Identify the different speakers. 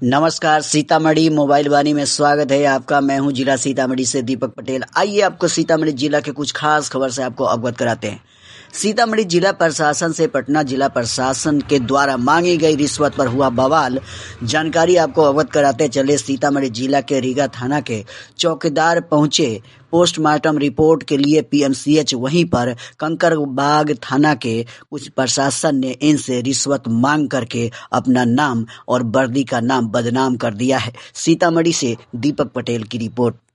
Speaker 1: नमस्कार, सीतामढ़ी मोबाइल वाणी में स्वागत है आपका। मैं हूं जिला सीतामढ़ी से दीपक पटेल। आइए आपको सीतामढ़ी जिला के कुछ खास खबर से आपको अवगत कराते हैं। सीतामढ़ी जिला प्रशासन से पटना जिला प्रशासन के द्वारा मांगी गई रिश्वत पर हुआ बवाल, जानकारी आपको अवगत कराते चले। सीतामढ़ी जिला के रीगा थाना के चौकीदार पहुंचे पोस्टमार्टम रिपोर्ट के लिए पीएमसीएच। वहीं पर कंकड़बाग थाना के कुछ प्रशासन ने इनसे रिश्वत मांग करके अपना नाम और वर्दी का नाम बदनाम कर दिया है। सीतामढ़ी से दीपक पटेल की रिपोर्ट।